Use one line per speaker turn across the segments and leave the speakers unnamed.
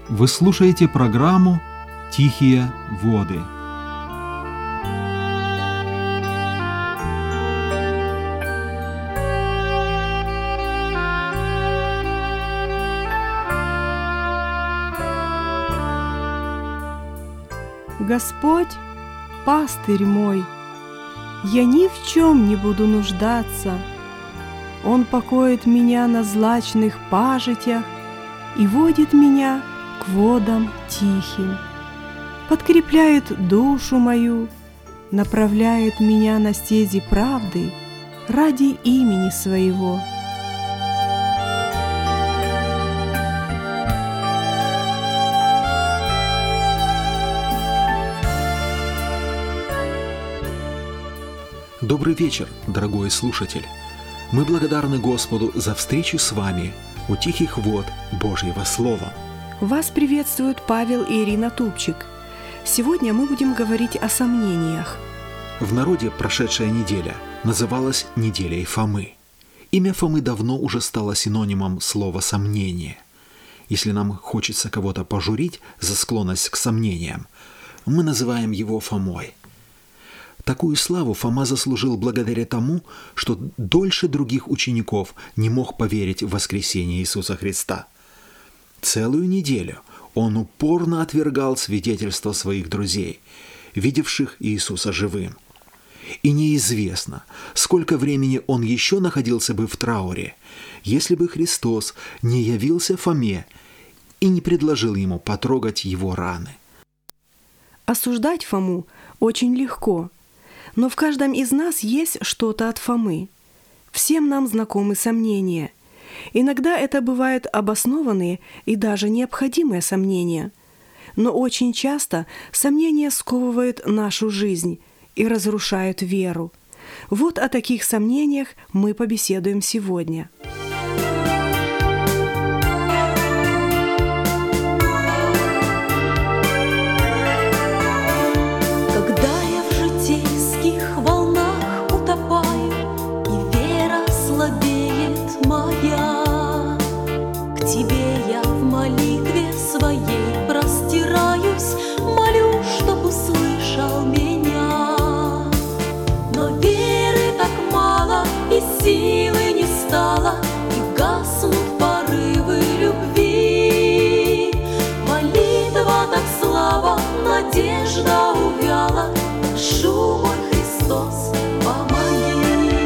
Вы слушаете программу «Тихие воды».
Господь, пастырь мой, я ни в чем не буду нуждаться. Он покоит меня на злачных пажитях и водит меня к водам тихим, подкрепляет душу мою, направляет меня на стези правды ради имени Своего.
Добрый вечер, дорогой слушатель! Мы благодарны Господу за встречу с вами у тихих вод Божьего Слова.
Вас приветствуют Павел и Ирина Тупчик. Сегодня мы будем говорить о сомнениях.
В народе прошедшая неделя называлась неделей Фомы. Имя Фомы давно уже стало синонимом слова «сомнение». Если нам хочется кого-то пожурить за склонность к сомнениям, мы называем его Фомой. Такую славу Фома заслужил благодаря тому, что дольше других учеников не мог поверить в воскресение Иисуса Христа. Целую неделю он упорно отвергал свидетельства своих друзей, видевших Иисуса живым. И неизвестно, сколько времени он еще находился бы в трауре, если бы Христос не явился Фоме и не предложил ему потрогать его раны.
Осуждать Фому очень легко. Но в каждом из нас есть что-то от Фомы. Всем нам знакомы сомнения. Иногда это бывают обоснованные и даже необходимые сомнения. Но очень часто сомнения сковывают нашу жизнь и разрушают веру. Вот о таких сомнениях мы побеседуем сегодня.
Силы не стало, и гаснут порывы любви. Молитва так слаба, надежда увяла. Прошу, мой Христос, помоги.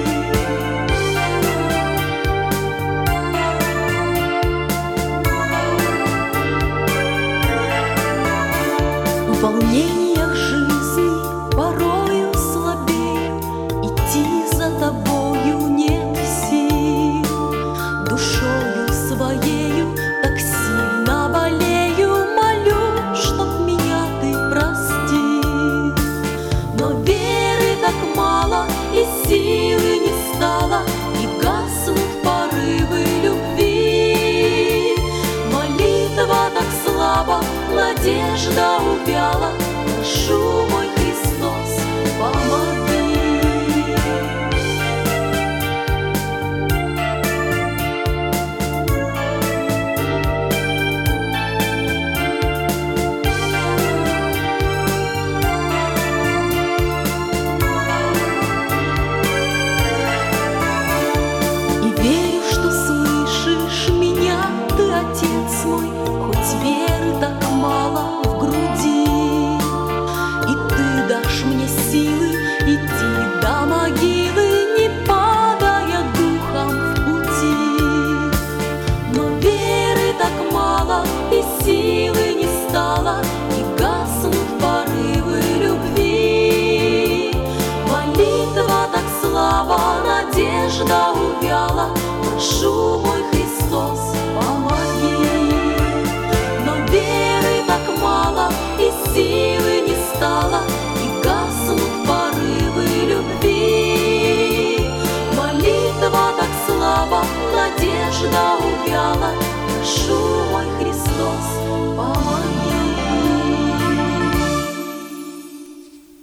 В волнениях жизни порою слабею, идти за тобой нет сил. Душою своею так сильно болею, молю, чтоб меня ты простил. Но веры так мало, и силы не стало, и гаснут порывы любви. Молитва так слаба, надежда увяла. Прошу, мой Христос, помоги. Силы не стало, и гаснут порывы любви. Молитва так слаба, надежда увяла. Прошу, мой Христос, помоги. Но веры так мало, и силы не стало, и гаснут порывы любви. Молитва так слаба, надежда увяла. Прошу, мой Христос, помоги.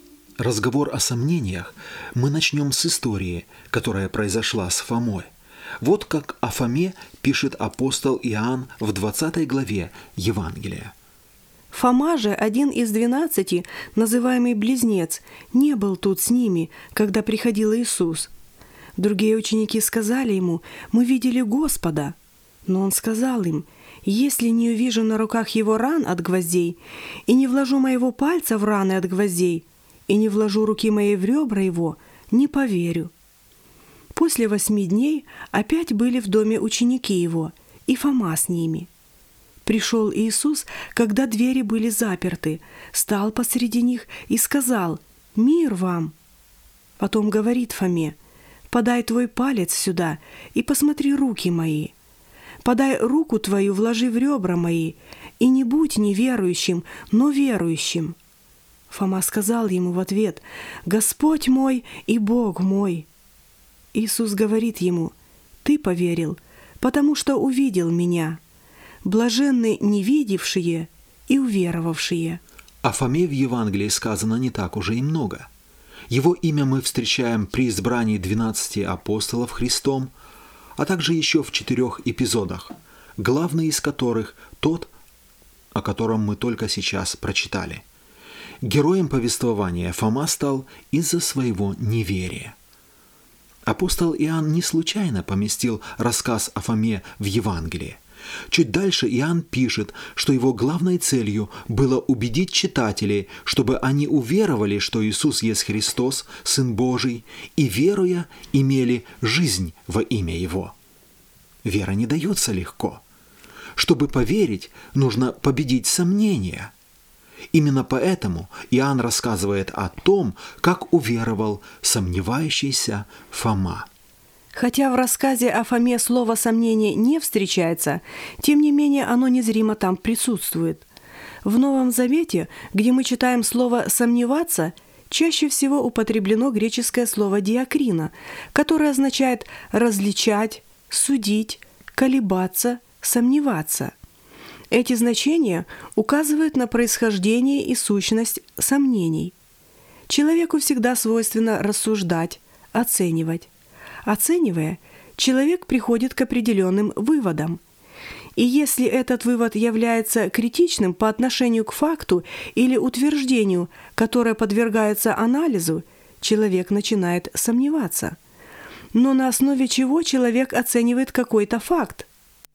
Разговор о сомнениях мы начнем с истории, которая произошла с Фомой. Вот как о Фоме пишет апостол Иоанн в 20 главе Евангелия.
Фома же, один из 12, называемый Близнец, не был тут с ними, когда приходил Иисус. Другие ученики сказали ему: «Мы видели Господа». Но он сказал им: «Если не увижу на руках его ран от гвоздей, и не вложу моего пальца в раны от гвоздей, и не вложу руки моей в ребра его, не поверю». После 8 дней опять были в доме ученики его, и Фома с ними. Пришел Иисус, когда двери были заперты, стал посреди них и сказал: «Мир вам!» Потом говорит Фоме: «Подай твой палец сюда и посмотри руки мои. Подай руку твою, вложи в ребра мои, и не будь неверующим, но верующим». Фома сказал ему в ответ: «Господь мой и Бог мой». Иисус говорит ему: «Ты поверил, потому что увидел Меня. Блаженны невидевшие и уверовавшие».
О Фоме в Евангелии сказано не так уже и много. Его имя мы встречаем при избрании 12 апостолов Христом, а также еще в 4 эпизодах, главный из которых тот, о котором мы только сейчас прочитали. Героем повествования Фома стал из-за своего неверия. Апостол Иоанн не случайно поместил рассказ о Фоме в Евангелии. Чуть дальше Иоанн пишет, что его главной целью было убедить читателей, чтобы они уверовали, что Иисус есть Христос, Сын Божий, и, веруя, имели жизнь во имя Его. Вера не дается легко. Чтобы поверить, нужно победить сомнения. Именно поэтому Иоанн рассказывает о том, как уверовал сомневающийся Фома.
Хотя в рассказе о Фоме слово «сомнение» не встречается, тем не менее оно незримо там присутствует. В Новом Завете, где мы читаем слово «сомневаться», чаще всего употреблено греческое слово «диакрина», которое означает «различать», «судить», «колебаться», «сомневаться». Эти значения указывают на происхождение и сущность сомнений. Человеку всегда свойственно рассуждать, оценивать. Оценивая, человек приходит к определенным выводам. И если этот вывод является критичным по отношению к факту или утверждению, которое подвергается анализу, человек начинает сомневаться. Но на основе чего человек оценивает какой-то факт?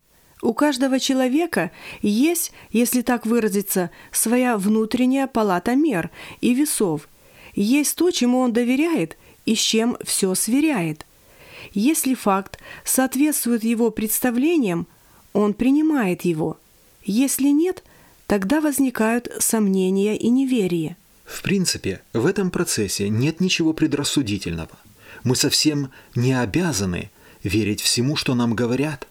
У каждого человека есть, если так выразиться, своя внутренняя палата мер и весов. Есть то, чему он доверяет и с чем все сверяет. Если факт соответствует его представлениям, он принимает его. Если нет, тогда возникают сомнения и неверие.
В принципе, в этом процессе нет ничего предрассудительного. Мы совсем не обязаны верить всему, что нам говорят.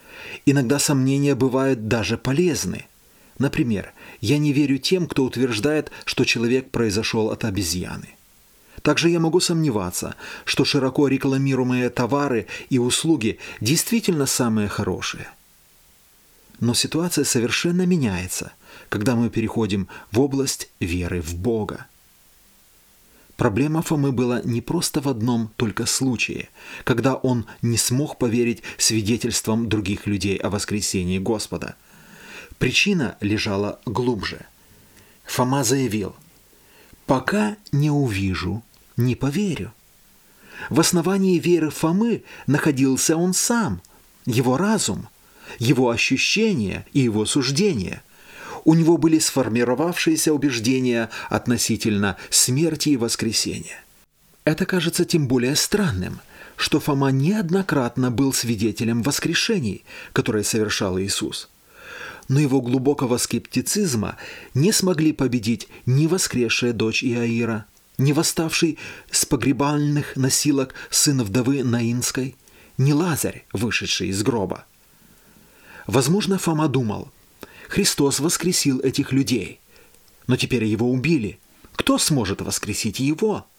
Иногда сомнения бывают даже полезны. Например, я не верю тем, кто утверждает, что человек произошел от обезьяны. Также я могу сомневаться, что широко рекламируемые товары и услуги действительно самые хорошие. Но ситуация совершенно меняется, когда мы переходим в область веры в Бога. Проблема Фомы была не просто в одном только случае, когда он не смог поверить свидетельствам других людей о воскресении Господа. Причина лежала глубже. Фома заявил: «Пока не увижу, не поверю». В основании веры Фомы находился он сам, его разум, его ощущения и его суждения. У него были сформировавшиеся убеждения относительно смерти и воскресения. Это кажется тем более странным, что Фома неоднократно был свидетелем воскрешений, которые совершал Иисус. Но его глубокого скептицизма не смогли победить ни воскресшая дочь Иаира, ни восставший с погребальных носилок сын вдовы Наинской, ни Лазарь, вышедший из гроба. Возможно, Фома думал: Христос воскресил этих людей, но теперь его убили. Кто сможет воскресить его?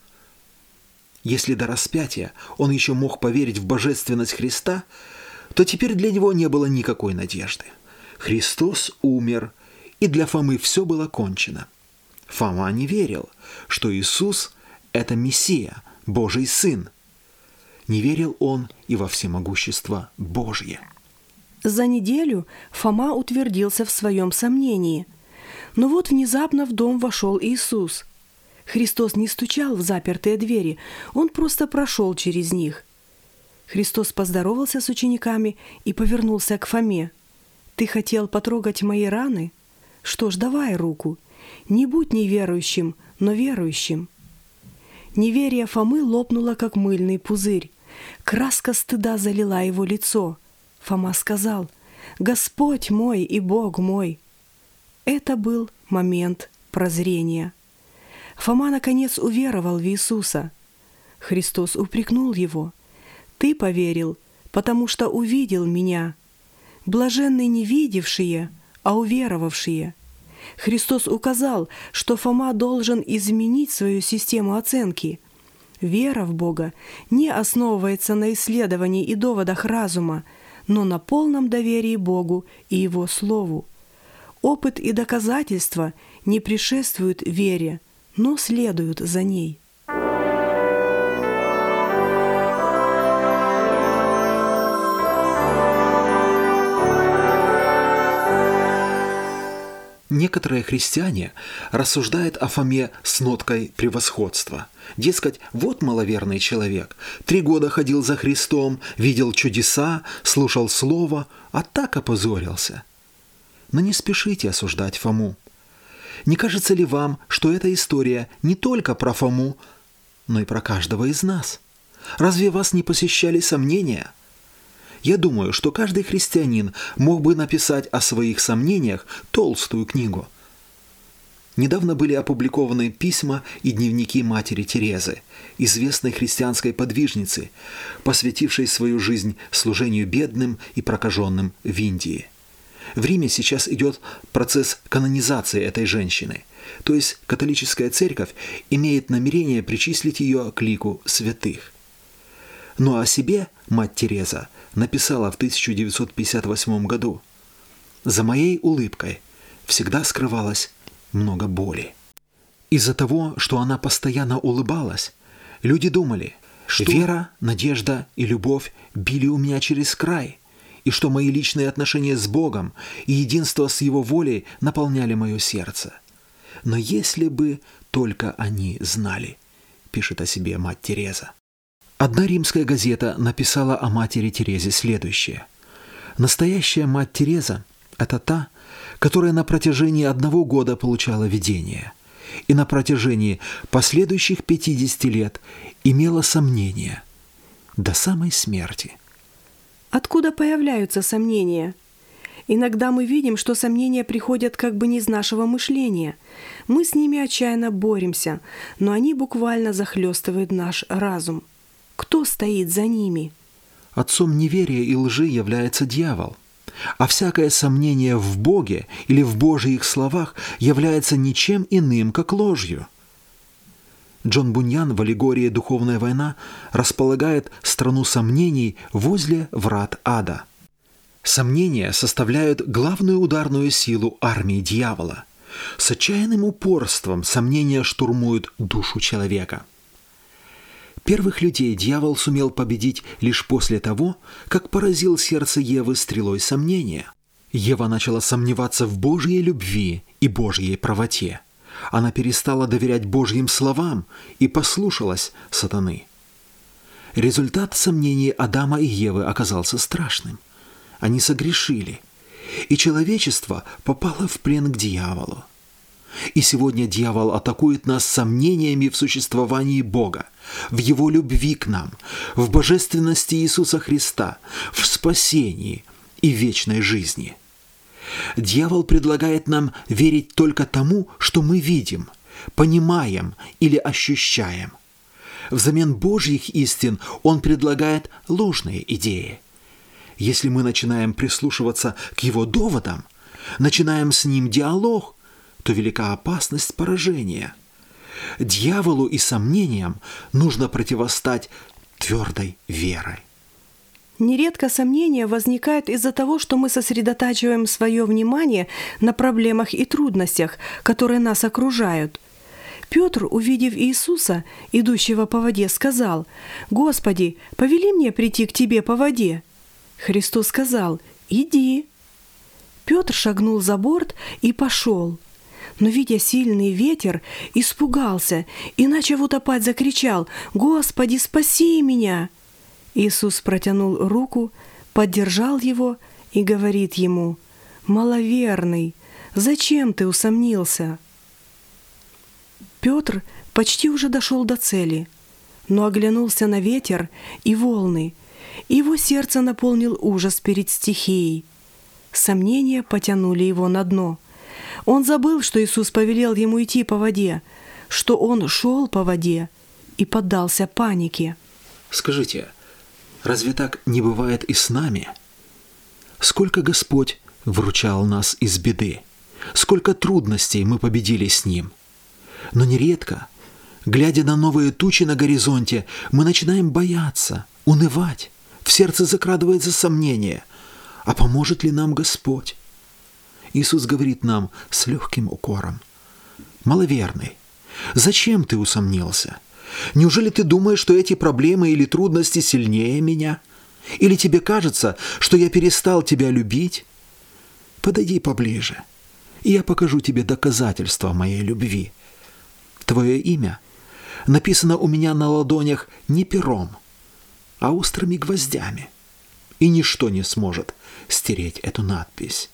Если до распятия он еще мог поверить в божественность Христа, то теперь для него не было никакой надежды. Христос умер, и для Фомы все было кончено. Фома не верил, что Иисус – это Мессия, Божий Сын. не верил он и во всемогущество Божье.
За неделю Фома утвердился в своем сомнении. Но вот внезапно в дом вошел Иисус. Христос не стучал в запертые двери, Он просто прошел через них. Христос поздоровался с учениками и повернулся к Фоме. «Ты хотел потрогать мои раны? Что ж, давай руку. Не будь неверующим, но верующим». Неверие Фомы лопнуло, как мыльный пузырь. Краска стыда залила его лицо. Фома сказал: «Господь мой и Бог мой». Это был момент прозрения. Фома, наконец, уверовал в Иисуса. Христос упрекнул его: «Ты поверил, потому что увидел Меня. Блаженны не видевшие, а уверовавшие». Христос указал, что Фома должен изменить свою систему оценки. Вера в Бога не основывается на исследовании и доводах разума, но на полном доверии Богу и Его Слову. Опыт и доказательства не предшествуют вере, но следуют за ней.
Некоторые христиане рассуждают о Фоме с ноткой превосходства. Дескать, вот маловерный человек, 3 года ходил за Христом, видел чудеса, слушал Слово, а так опозорился. Но не спешите осуждать Фому. Не кажется ли вам, что эта история не только про Фому, но и про каждого из нас? Разве вас не посещали сомнения? Я думаю, что каждый христианин мог бы написать о своих сомнениях толстую книгу. Недавно были опубликованы письма и дневники матери Терезы, известной христианской подвижницы, посвятившей свою жизнь служению бедным и прокаженным в Индии. В Риме сейчас идет процесс канонизации этой женщины, то есть католическая церковь имеет намерение причислить ее к лику святых. Но о себе мать Тереза написала в 1958 году: «За моей улыбкой всегда скрывалось много боли». Из-за того, что она постоянно улыбалась, люди думали, что вера, надежда и любовь били у меня через край, и что мои личные отношения с Богом и единство с Его волей наполняли мое сердце. Но если бы только они знали, пишет о себе мать Тереза. Одна римская газета написала о матери Терезе следующее: «Настоящая мать Тереза – это та, которая на протяжении 1 года получала видение, и на протяжении последующих 50 лет имела сомнения до самой смерти».
Откуда появляются сомнения? Иногда мы видим, что сомнения приходят как бы не из нашего мышления. Мы с ними отчаянно боремся, но они буквально захлестывают наш разум. Кто стоит за ними?
Отцом неверия и лжи является дьявол, а всякое сомнение в Боге или в Божьих словах является ничем иным, как ложью. Джон Буньян в аллегории «Духовная война» располагает страну сомнений возле врат ада. Сомнения составляют главную ударную силу армии дьявола. С отчаянным упорством сомнения штурмуют душу человека. Первых людей дьявол сумел победить лишь после того, как поразил сердце Евы стрелой сомнения. Ева начала сомневаться в Божьей любви и Божьей правоте. Она перестала доверять Божьим словам и послушалась сатаны. Результат сомнений Адама и Евы оказался страшным. Они согрешили, и человечество попало в плен к дьяволу. И сегодня дьявол атакует нас сомнениями в существовании Бога, в Его любви к нам, в божественности Иисуса Христа, в спасении и вечной жизни. Дьявол предлагает нам верить только тому, что мы видим, понимаем или ощущаем. Взамен Божьих истин он предлагает ложные идеи. Если мы начинаем прислушиваться к его доводам, начинаем с ним диалог, то велика опасность поражения. Дьяволу и сомнениям нужно противостать твердой верой.
Нередко сомнения возникают из-за того, что мы сосредотачиваем свое внимание на проблемах и трудностях, которые нас окружают. Петр, увидев Иисуса, идущего по воде, сказал: «Господи, повели мне прийти к Тебе по воде». Христос сказал: «Иди». Петр шагнул за борт и пошел. Но, видя сильный ветер, испугался и, начав утопать, закричал: «Господи, спаси меня!» Иисус протянул руку, поддержал его и говорит ему: «Маловерный, зачем ты усомнился?» Петр почти уже дошел до цели, но оглянулся на ветер и волны, и его сердце наполнил ужас перед стихией. Сомнения потянули его на дно. Он забыл, что Иисус повелел ему идти по воде, что он шел по воде, и поддался панике.
Скажите, разве так не бывает и с нами? Сколько Господь выручал нас из беды, сколько трудностей мы победили с Ним. Но нередко, глядя на новые тучи на горизонте, мы начинаем бояться, унывать, в сердце закрадывается сомнение: а поможет ли нам Господь? Иисус говорит нам с легким укором: «Маловерный, зачем ты усомнился? Неужели ты думаешь, что эти проблемы или трудности сильнее меня? Или тебе кажется, что я перестал тебя любить? Подойди поближе, и я покажу тебе доказательства моей любви. Твое имя написано у меня на ладонях не пером, а острыми гвоздями, и ничто не сможет стереть эту надпись».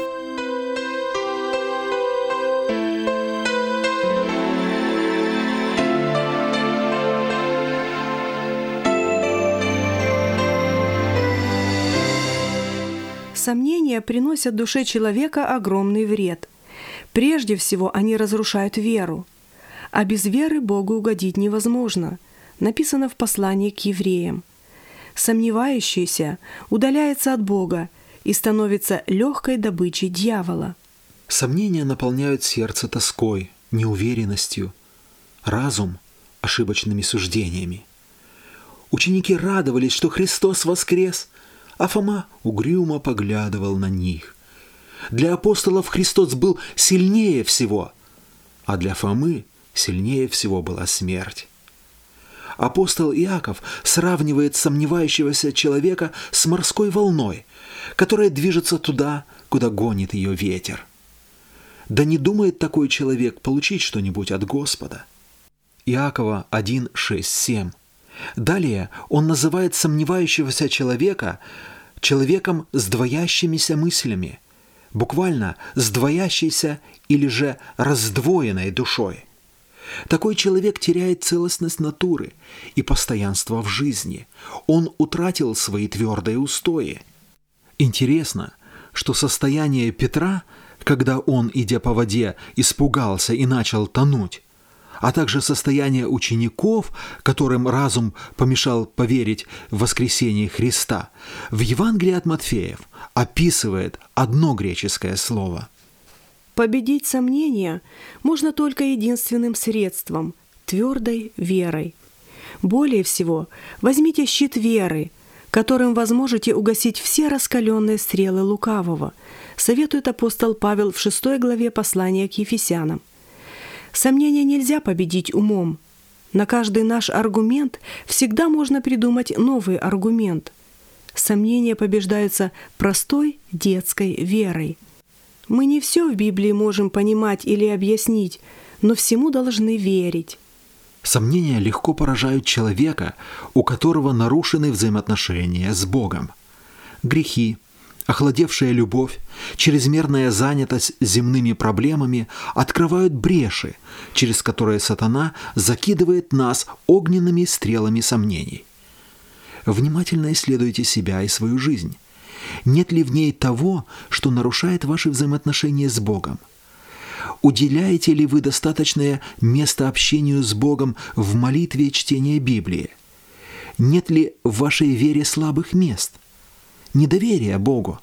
Сомнения приносят душе человека огромный вред. Прежде всего, они разрушают веру. А без веры Богу угодить невозможно. Написано в послании к евреям. Сомневающийся удаляется от Бога и становится легкой добычей дьявола.
Сомнения наполняют сердце тоской, неуверенностью, разум – ошибочными суждениями. Ученики радовались, что Христос воскрес, а Фома угрюмо поглядывал на них. Для апостолов Христос был сильнее всего, а для Фомы сильнее всего была смерть. Апостол Иаков сравнивает сомневающегося человека с морской волной, которая движется туда, куда гонит ее ветер. Да не думает такой человек получить что-нибудь от Господа. Иакова 1, 6, 7. Далее он называет сомневающегося человека человеком с двоящимися мыслями, буквально с двоящейся или же раздвоенной душой. Такой человек теряет целостность натуры и постоянство в жизни. Он утратил свои твердые устои. Интересно, что состояние Петра, когда он, идя по воде, испугался и начал тонуть, а также состояние учеников, которым разум помешал поверить в воскресение Христа, в Евангелии от Матфея описывает одно греческое слово.
Победить сомнения можно только единственным средством – твердой верой. Более всего, возьмите щит веры, которым вы сможете угасить все раскаленные стрелы лукавого, советует апостол Павел в 6 главе послания к Ефесянам. Сомнения нельзя победить умом. На каждый наш аргумент всегда можно придумать новый аргумент. Сомнения побеждаются простой детской верой. Мы не все в Библии можем понимать или объяснить, но всему должны верить.
Сомнения легко поражают человека, у которого нарушены взаимоотношения с Богом. Грехи, охладевшая любовь, чрезмерная занятость земными проблемами открывают бреши, через которые сатана закидывает нас огненными стрелами сомнений. Внимательно исследуйте себя и свою жизнь. Нет ли в ней того, что нарушает ваши взаимоотношения с Богом? Уделяете ли вы достаточное место общению с Богом в молитве и чтении Библии? Нет ли в вашей вере слабых мест? Недоверие Богу?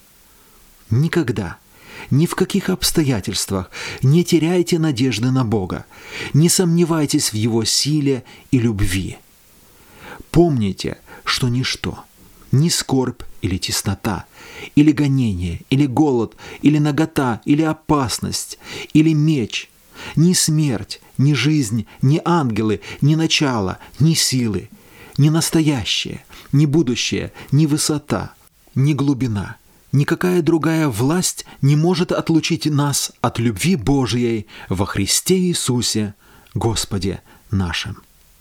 Никогда, ни в каких обстоятельствах не теряйте надежды на Бога, не сомневайтесь в Его силе и любви. Помните, что ничто, ни скорбь или теснота, или гонение, или голод, или нагота, или опасность, или меч Ни смерть, ни жизнь, ни ангелы, ни начало, ни силы, ни настоящее, ни будущее, ни высота, ни глубина, никакая другая власть не может отлучить нас от любви Божией во Христе Иисусе, Господе нашим.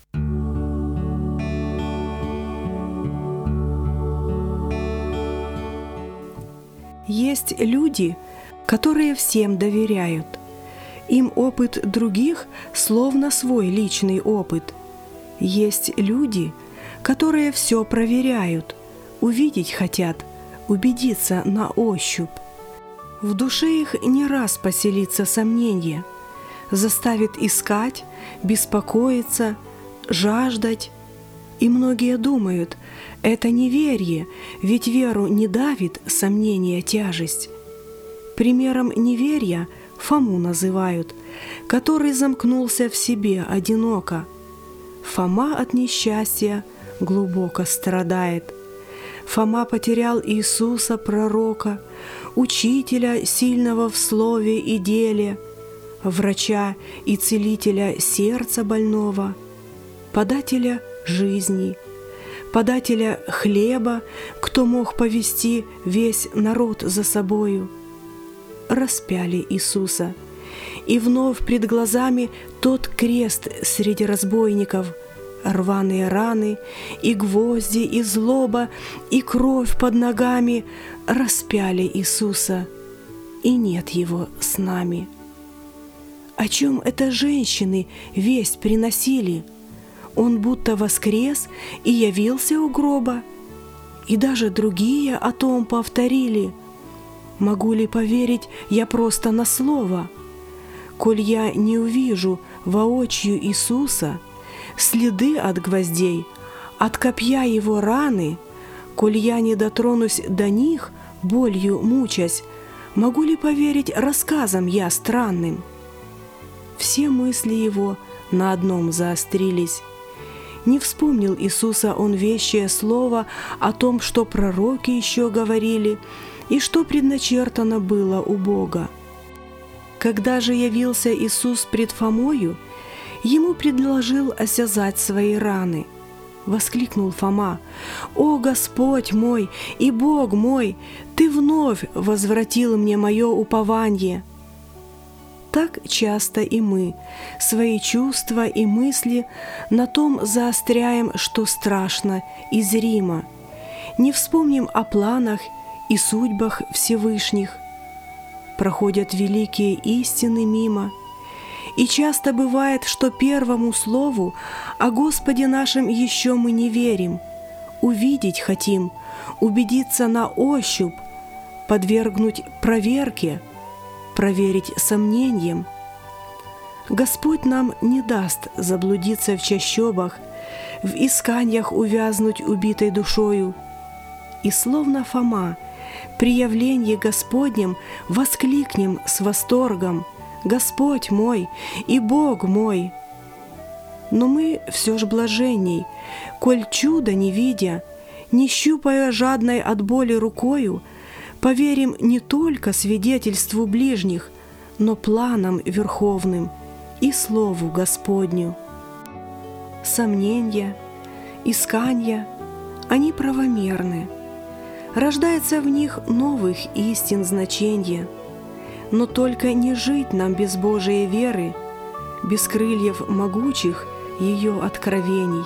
Есть люди, которые всем доверяют. Им опыт других словно свой личный опыт. Есть люди, которые все проверяют, увидеть хотят, убедиться на ощупь. В душе их не раз поселится сомнение, заставит искать, беспокоиться, жаждать. И многие думают, это неверие, ведь веру не давит сомнение тяжесть. Примером неверия Фому называют, который замкнулся в себе одиноко. Фома от несчастья глубоко страдает. Фома потерял Иисуса, пророка, учителя, сильного в слове и деле, врача и целителя сердца больного, подателя жизни, подателя хлеба, кто мог повести весь народ за собою. Распяли Иисуса, и вновь пред глазами тот крест среди разбойников, рваные раны, и гвозди, и злоба, и кровь под ногами. Распяли Иисуса, и нет Его с нами. О чем это женщины весть приносили? Он будто воскрес и явился у гроба. И даже другие о том повторили. Могу ли поверить я просто на слово? Коль я не увижу воочию Иисуса, следы от гвоздей, от копья Его раны, коль я не дотронусь до них, болью мучась, могу ли поверить рассказам я странным? Все мысли Его на одном заострились. Не вспомнил Иисуса Он вещее слово о том, что пророки еще говорили, и что предначертано было у Бога. Когда же явился Иисус пред Фомою, Ему предложил осязать свои раны. Воскликнул Фома: «О Господь мой и Бог мой, Ты вновь возвратил мне мое упование!» Так часто и мы свои чувства и мысли на том заостряем, что страшно и зримо. Не вспомним о планах и судьбах Всевышних. Проходят великие истины мимо. И часто бывает, что первому слову о Господе нашем еще мы не верим. Увидеть хотим, убедиться на ощупь, подвергнуть проверке, проверить сомнением. Господь нам не даст заблудиться в чащобах, в исканиях увязнуть убитой душою. И словно Фома, при явлении Господнем воскликнем с восторгом: «Господь мой и Бог мой!» Но мы все ж блаженней, коль чудо не видя, не щупая жадной от боли рукою, поверим не только свидетельству ближних, но планам верховным и Слову Господню. Сомнения, искания, они правомерны. Рождается в них новых истин значенье, но только не жить нам без Божией веры, без крыльев могучих ее откровений.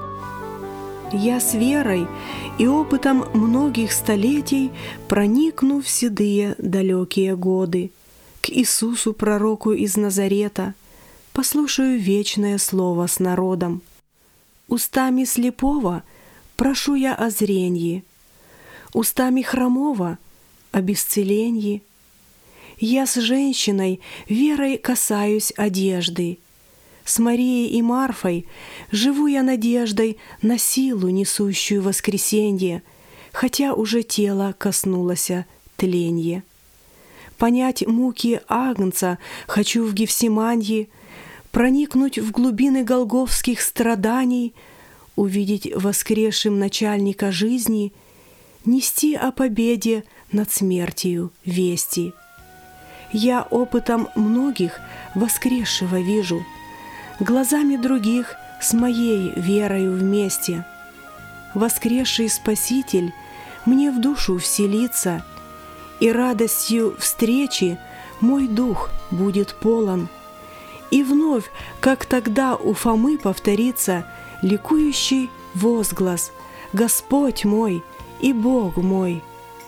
Я с верой и опытом многих столетий проникну в седые далекие годы к Иисусу пророку из Назарета, послушаю вечное слово с народом. Устами слепого прошу я о зренье, устами хромого об исцелении. Я с женщиной верой касаюсь одежды. С Марией и Марфой живу я надеждой на силу, несущую воскресенье, хотя уже тело коснулось тленье. Понять муки Агнца хочу в Гефсиманье, проникнуть в глубины голгофских страданий, увидеть воскресшим начальника жизни, нести о победе над смертью вести. Я опытом многих воскресшего вижу, глазами других с моей верою вместе. Воскресший Спаситель мне в душу вселится, и радостью встречи мой дух будет полон. И вновь, как тогда у Фомы, повторится ликующий возглас: «Господь мой и Бог мой».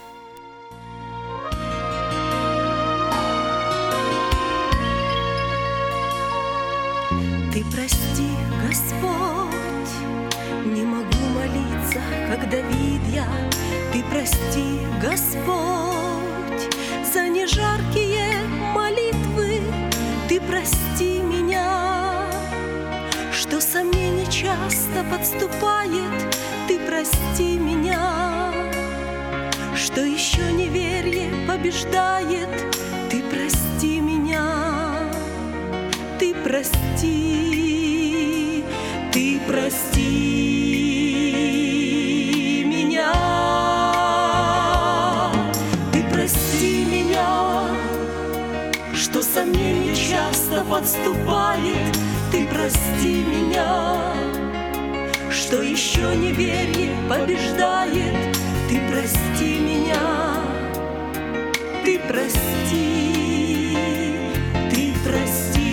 Ты прости, Господь, не могу молиться, как Давид я. Ты прости, Господь, за нежаркие молитвы. Ты прости меня, что сомнение часто подступает. Ты прости меня, что еще неверие побеждает. Ты прости меня, ты прости, ты прости меня, ты прости меня, что сомнение часто подступает. Ты прости меня, что еще неверие побеждает. Ты прости меня, ты прости, ты прости.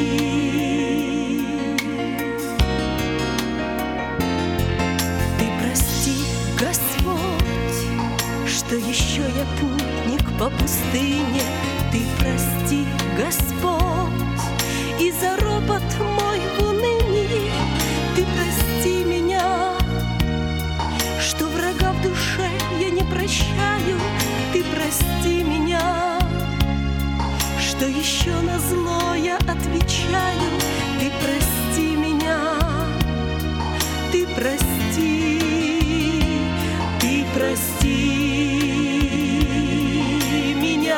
Ты прости, Господь, что еще я путник по пустыне. Ты прости, Господь, и за ропот мой в унынии. Ты прости меня, что врага в душе я не прощаю. Ты прости меня, что еще на зло я отвечаю. Ты прости меня, ты прости, ты прости меня.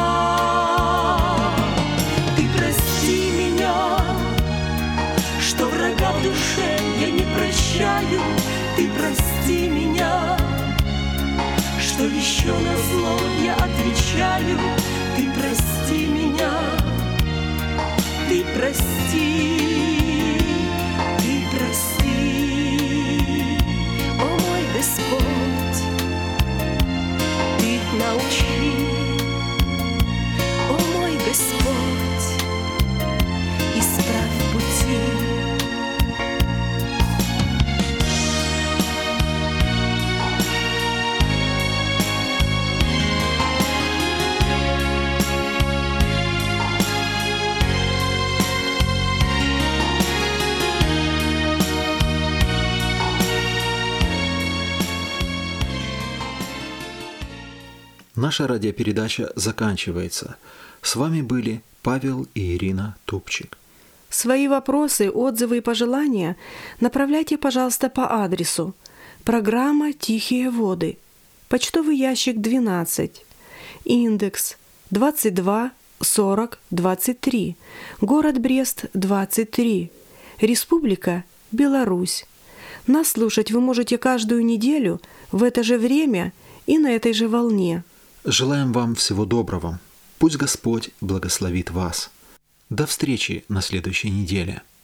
Ты прости меня, что врага в душе я не прощаю. Ты прости меня, что еще на зло я отвечаю. Ты прости меня, ты прости, ты прости. О мой Господь, ты научи, о мой Господь, исправь пути.
Наша радиопередача заканчивается. С вами были Павел и Ирина Тупчик.
Свои вопросы, отзывы и пожелания направляйте, пожалуйста, по адресу: программа «Тихие воды», почтовый ящик 12, индекс 224023, город Брест 23, Республика Беларусь. Нас слушать вы можете каждую неделю в это же время и на этой же волне.
Желаем вам всего доброго. Пусть Господь благословит вас. До встречи на следующей неделе.